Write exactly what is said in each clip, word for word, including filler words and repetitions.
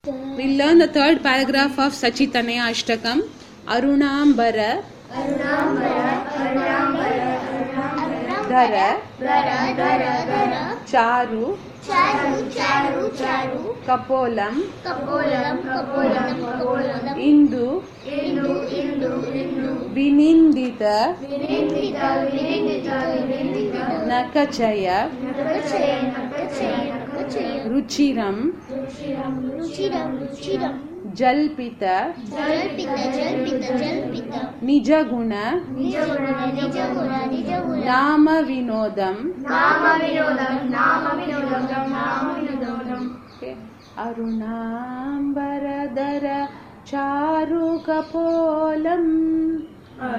We'll learn the third paragraph of Sachitanaya Ashtakam. Arunambara, Arunambara, Arunambara, Arunambara, Dhara, Dhara, Dhara, Dhara, Charu, Charu, Charu, Charu, Kapolam, Kapolam, Kapolam, Kapolam, Indu, Indu, Indu, Indu, Vinindita, Vinindita, Vinindita, Vinindita, Nakachaya, Nakachaya, Nakachaya, Nakachaya, Ruchiram, Ruchiram, Ruchiram, Ruchiram, Jalpita, Jalpita, Jalpita, Jalpita, Nijaguna, Nijaguna, Nijaguna, Nijaguna, Nama Vinodam, Nama Vinodam, Nama Vinodam, Nama Vinodam. Okay. Arunambara Dhara Charu Kapolam,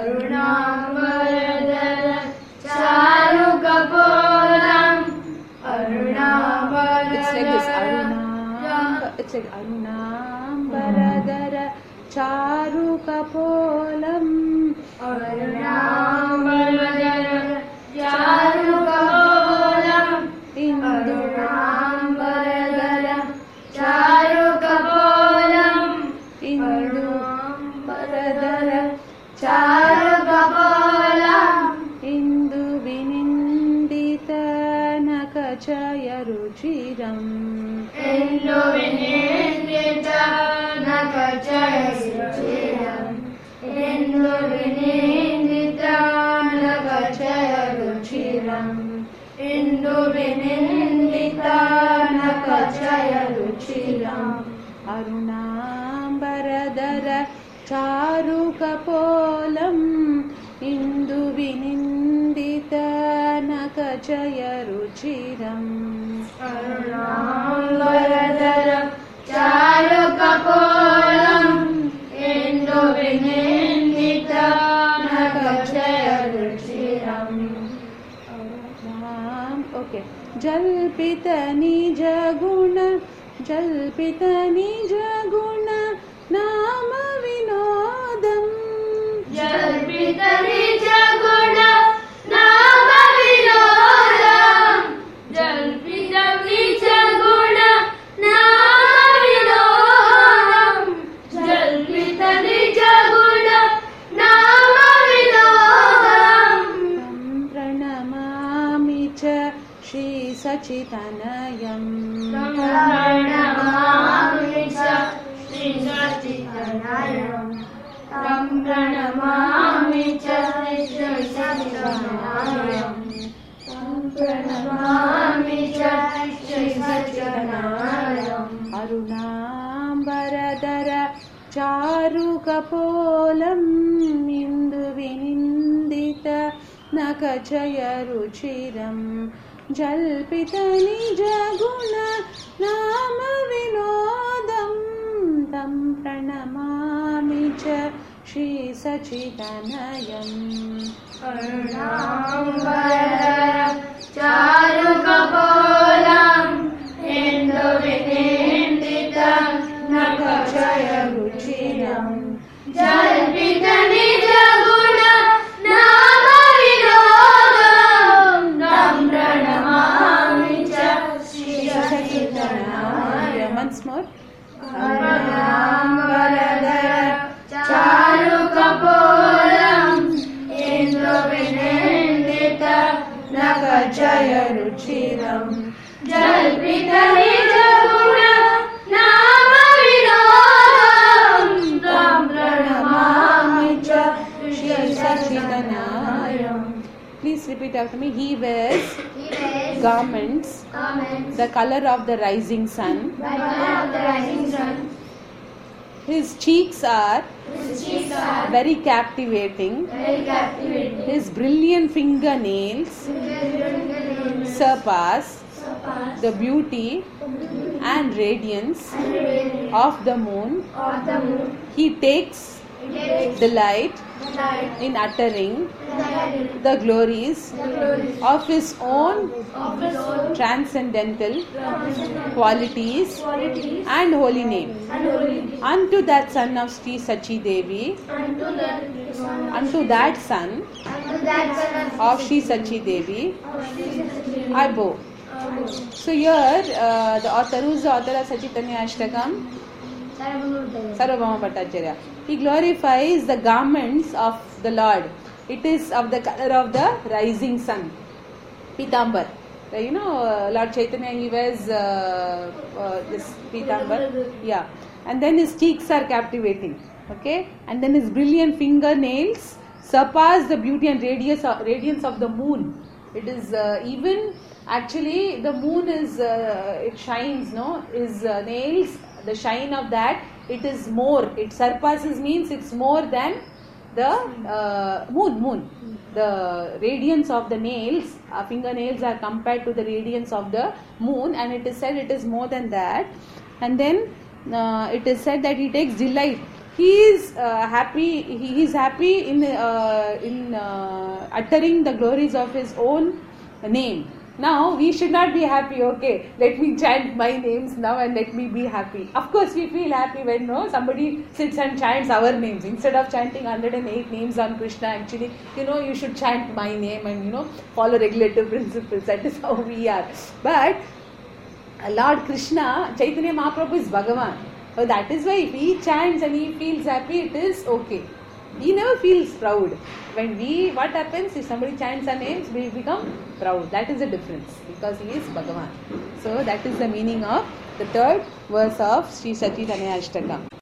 Arunambara Dhara Charu Kapolam, Arunambara. It's like this. Arunambara. It's like Arunambara Dhara Charu Kapolam, Arunambara Dhara Charu Kapolam, Indu, Arunambara Dhara Charu Kapolam, Indu, Paradara, Charu Kapolam, Indu Vinindita Nakachaya Ruchiram, Indu Vinindita Nakachaya Ruchiram, Indu Vinindita Nakachaya Ruchiram, Indu Vinindita Nakachaya Ruchiram, Arunambara Dhara Charu Kapolam, Indu Vinindita Nakachaya Ruchiram, Arunambara Dhara Charu Kapolam, Indu Vinindita Nakachaya Ruchiram. Okay. Jalpita Nijaguna, Jalpita Nijaguna, Nama Vinodam, Jalpita Nijaguna, Nama Vinodam, Jalpita Nijaguna, Nama Vinodam, Jalpita Nijaguna, Nama Vinodam. Tam Pranamami Cha Shri Sachitanayam, Pranamami Cha Shri Sachitanayam, Tam Pranamami Cha Shri Sachitanayam, Tam Pranamami Cha Shri Sachitanayam. Arunambara Dhara Charu Kapolam, Indu Vinindita Nakachaya Ruchiram, Jalpita Nijaguna, Nama Vinodam, Tam Pranamami Cha Shri Sachitanayam. Arunambara Charu Kapolam, Indu Vinindita Nakachaya Ruchiram, Jalpita Nijaguna, Nama Vinodam, Tam Pranamami Cha Shri Sachitanayam. Once more. Arunambara Dhara Charu Kapolam, Indu Vinindita Nakachaya Ruchiram, Jalpita Nijaguna, Nama Vinodam, Tam Pranamami Cha Shri Sachitanayam. Please repeat after me. He wears He wears garments garments the color of the rising sun. by color of the rising sun. His cheeks are His cheeks are very captivating. very captivating. His brilliant fingernails surpass Surpass the beauty and radiance and radiance of the moon. of the moon. He takes Takes delight the light in uttering and the glories the glories of his own of his own transcendental qualities qualities and holy name. and holiness. Unto that son of Sri Sachi Devi, Unto that son unto that son unto that son of Sri Sachi Devi, of Shri Sachi I bow. So here, uh, the author, who is the author of Sachitanya Ashtakam? Sarvabhauma Bhattacharya. He glorifies the garments of the Lord. It is of the color of the rising sun. Pitambar. You know, uh, Lord Chaitanya, he wears uh, uh, this Pitambar. Yeah. And then his cheeks are captivating. Okay. And then his brilliant fingernails surpass the beauty and radiance of, radiance of the moon. It is uh, even, actually, the moon is, uh, it shines, no? His uh, nails, the shine of that, it is more. It surpasses means it's more than the uh, moon, moon. The radiance of the nails, uh, fingernails are compared to the radiance of the moon, and it is said it is more than that. And then uh, it is said that he takes delight. He is uh, happy. He is happy in uh, in uh, uttering the glories of his own name. Now we should not be happy. Okay, let me chant my names now and let me be happy. Of course, we feel happy when no somebody sits and chants our names instead of chanting one hundred eight names on Krishna. Actually, you know, you should chant my name and you know follow regulative principles. That is how we are. But Lord Krishna, Chaitanya Mahaprabhu is Bhagavan. So that is why if he chants and he feels happy, it is okay. He never feels proud. When we, what happens if somebody chants our names, we become proud. That is the difference because he is Bhagavan. So that is the meaning of the third verse of Sri Sachitanya Ashtakam.